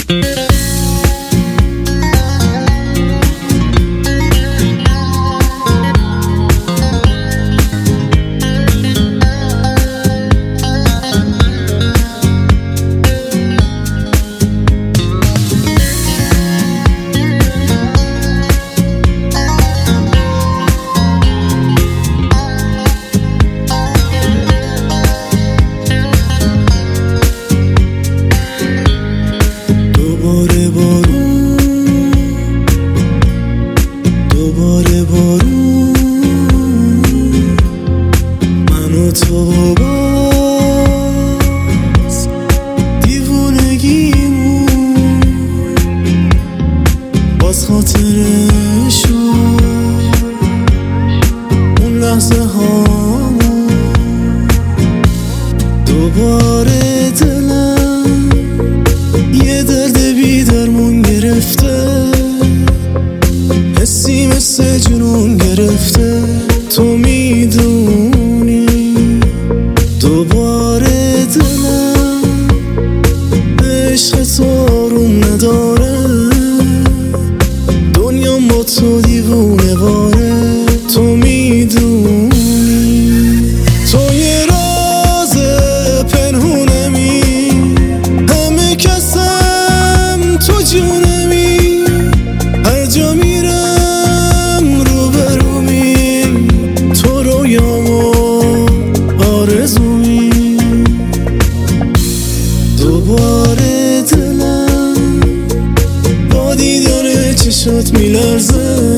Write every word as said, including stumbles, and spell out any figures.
دوباره بارون دوباره بارون من و تو باز دیوونگیمون باز خاطرشو اون لحظه هامون دوباره دلم یه درد بی درمون گرفته حسی مثل جنون گرفته تو میدونی دوباره دلم عشق تو آروم نداره دنیا با تو دیوونه باره تو میدونی تو یه راز پنهونمی همه کسم تو جونمی هر جا میرم رو برومی تو رویام و آرزومی دوباره دلم با دیدن چشات میلرزه